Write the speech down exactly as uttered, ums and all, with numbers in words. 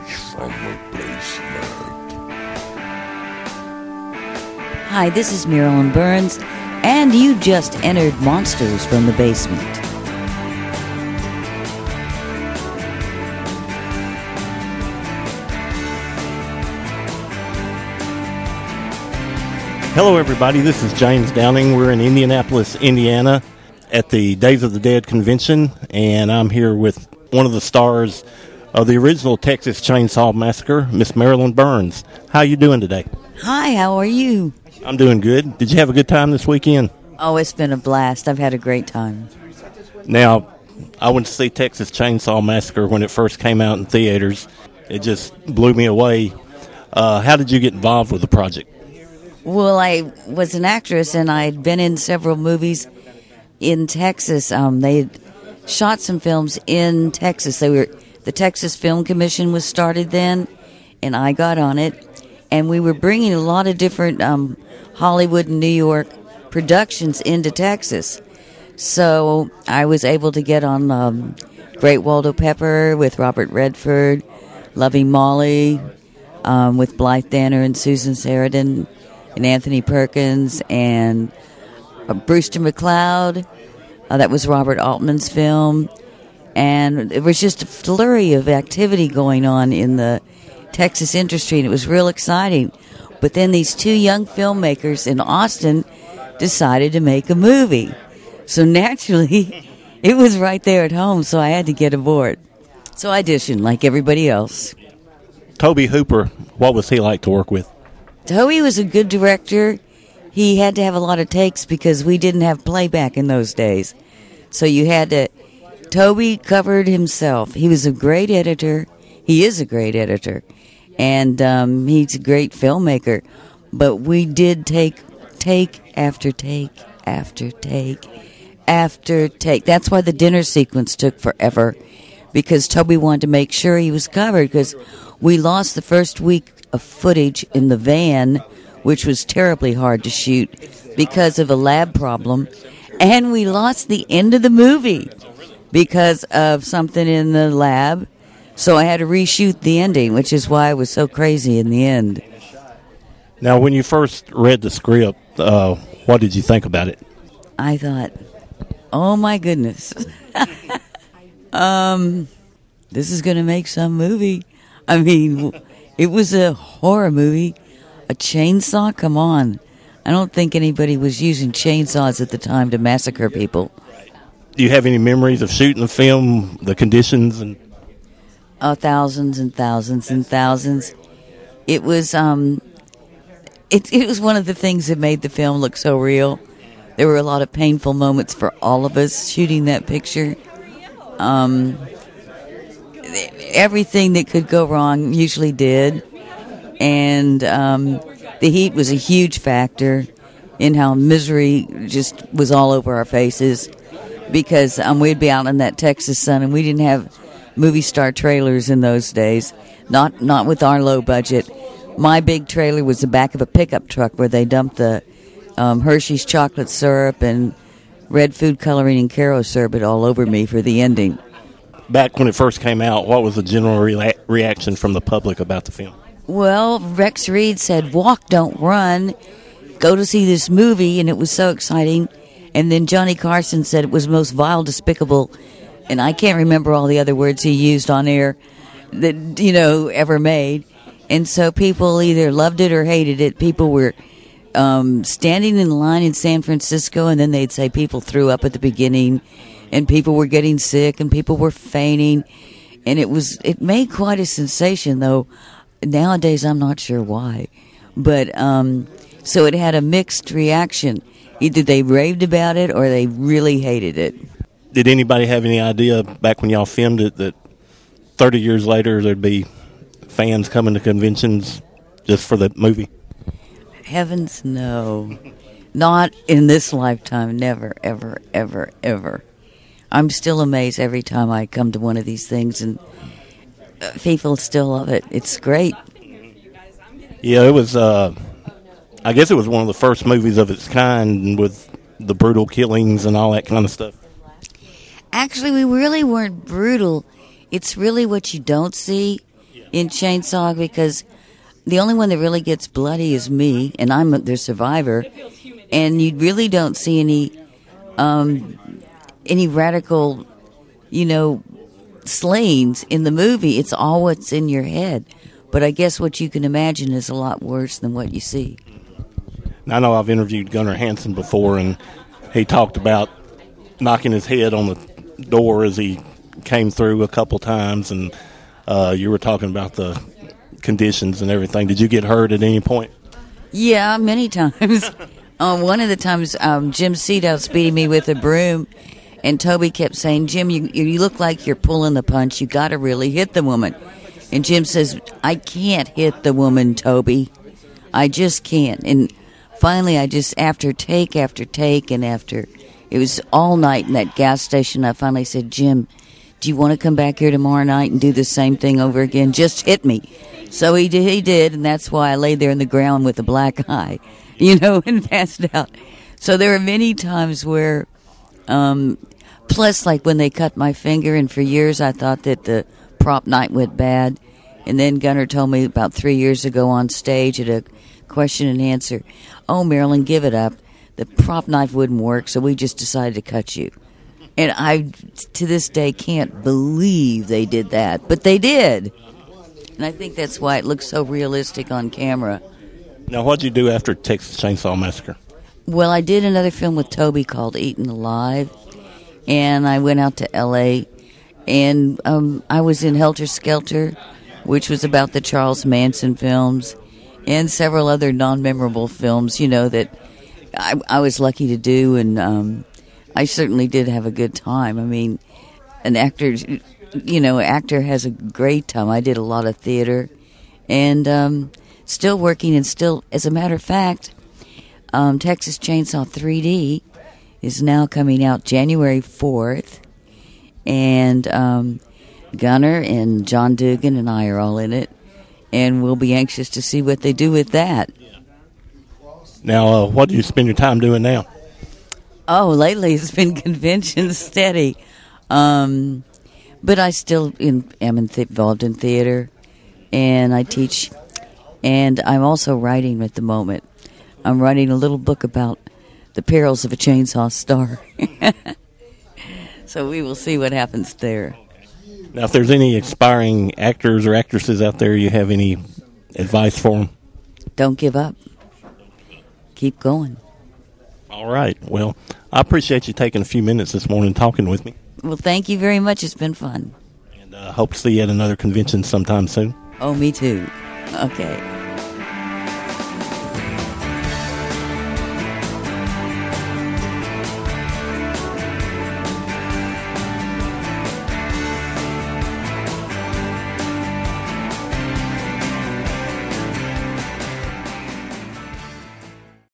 from the basement. Hi, this is Marilyn Burns, and you just entered Monsters from the Basement. Hello, everybody. This is James Downing. We're in Indianapolis, Indiana, at the Days of the Dead convention, and I'm here with one of the stars of the original Texas Chainsaw Massacre, Miss Marilyn Burns. How you doing today? Hi, how are you? I'm doing good. Did you have a good time this weekend? Oh, it's been a blast. I've had a great time. Now, I went to see Texas Chainsaw Massacre when it first came out in theaters. It just blew me away. Uh, how did you get involved with the project? Well, I was an actress, and I had been in several movies in Texas. Um, they had shot some films in Texas. They were the Texas Film Commission was started then, and I got on it. And we were bringing a lot of different um, Hollywood and New York productions into Texas. So I was able to get on um, Great Waldo Pepper with Robert Redford, Loving Molly um, with Blythe Danner and Susan Sarandon, and Anthony Perkins, and uh, Brewster McCloud. Uh, that was Robert Altman's film. And it was just a flurry of activity going on in the Texas industry, and it was real exciting. But then these two young filmmakers in Austin decided to make a movie. So naturally, it was right there at home, so I had to get aboard. So I auditioned like everybody else. Tobe Hooper, what was he like to work with? Tobe was a good director. He had to have a lot of takes because we didn't have playback in those days. So you had to... Tobe covered himself. He was a great editor. He is a great editor. And um, he's a great filmmaker. But we did take take after take after take after take. That's why the dinner sequence took forever. Because Tobe wanted to make sure he was covered. Because we lost the first week of footage in the van, which was terribly hard to shoot because of a lab problem. And we lost the end of the movie because of something in the lab. So I had to reshoot the ending, which is why I was so crazy in the end. Now, when you first read the script, uh, what did you think about it? I thought, oh my goodness. um, this is going to make some movie. I mean, it was a horror movie. A chainsaw? Come on. I don't think anybody was using chainsaws at the time to massacre people. Do you have any memories of shooting the film, the conditions? and? Oh, thousands and thousands and thousands. It was um, it it was one of the things that made the film look so real. There were a lot of painful moments for all of us shooting that picture. Um, everything that could go wrong usually did, and um, the heat was a huge factor in how misery just was all over our faces. Because um, we'd be out in that Texas sun, and we didn't have movie star trailers in those days. Not not with our low budget. My big trailer was the back of a pickup truck where they dumped the um, Hershey's chocolate syrup and red food coloring and Caro syrup all over me for the ending. Back when it first came out, what was the general re- reaction from the public about the film? Well, Rex Reed said, "Walk, don't run. Go to see this movie," and it was so exciting. And then Johnny Carson said it was most vile, despicable, and I can't remember all the other words he used on air that, you know, ever made. And so people either loved it or hated it. People were um, standing in line in San Francisco, and then they'd say people threw up at the beginning, and people were getting sick, and people were fainting. And it was it made quite a sensation, though. Nowadays, I'm not sure why. But um, so it had a mixed reaction. Either they raved about it or they really hated it. Did anybody have any idea back when y'all filmed it that thirty years later there'd be fans coming to conventions just for the movie? Heavens, no. Not in this lifetime. Never, ever, ever, ever. I'm still amazed every time I come to one of these things, and people still love it. It's great. Yeah, it was... Uh, I guess it was one of the first movies of its kind with the brutal killings and all that kind of stuff. Actually, we really weren't brutal. It's really what you don't see in Chainsaw because the only one that really gets bloody is me, and I'm the survivor. And you really don't see any um, any radical, you know, slayings in the movie. It's all what's in your head. But I guess what you can imagine is a lot worse than what you see. Now, I know I've interviewed Gunnar Hansen before, and he talked about knocking his head on the door as he came through a couple times, and uh, you were talking about the conditions and everything. Did you get hurt at any point? Yeah, many times. um, one of the times, um, Jim Seedouts beating me with a broom, and Toby kept saying, Jim, you, you look like you're pulling the punch. You got to really hit the woman. And Jim says, I can't hit the woman, Toby. I just can't. And finally, I just, after take after take and after, it was all night in that gas station, I finally said, Jim, do you want to come back here tomorrow night and do the same thing over again? Just hit me. So he did, he did, and that's why I lay there in the ground with a black eye, you know, and passed out. So there are many times where, um, plus like when they cut my finger, and for years I thought that the prop night went bad. And then Gunnar told me about three years ago on stage at a question and answer, oh, Marilyn, give it up. The prop knife wouldn't work, so we just decided to cut you. And I, to this day, can't believe they did that. But they did. And I think that's why it looks so realistic on camera. Now, what did you do after Texas Chainsaw Massacre? Well, I did another film with Toby called Eaten Alive. And I went out to L A And um, I was in Helter Skelter, which was about the Charles Manson films. And several other non-memorable films, you know, that I, I was lucky to do. And um, I certainly did have a good time. I mean, an actor... You know, actor has a great time. I did a lot of theater, and um, still working, and still, as a matter of fact, um, Texas Chainsaw three D is now coming out January fourth, and um, Gunnar and John Dugan and I are all in it, and we'll be anxious to see what they do with that. Now, uh, what do you spend your time doing now? Oh, lately it's been convention steady. Um... But I still in, am in th- involved in theater, and I teach, and I'm also writing at the moment. I'm writing a little book about the perils of a chainsaw star. So we will see what happens there. Now, if there's any aspiring actors or actresses out there, you have any advice for them? Don't give up. Keep going. All right. Well, I appreciate you taking a few minutes this morning talking with me. Well, thank you very much. It's been fun. And uh, hope to see you at another convention sometime soon. Oh, me too. Okay.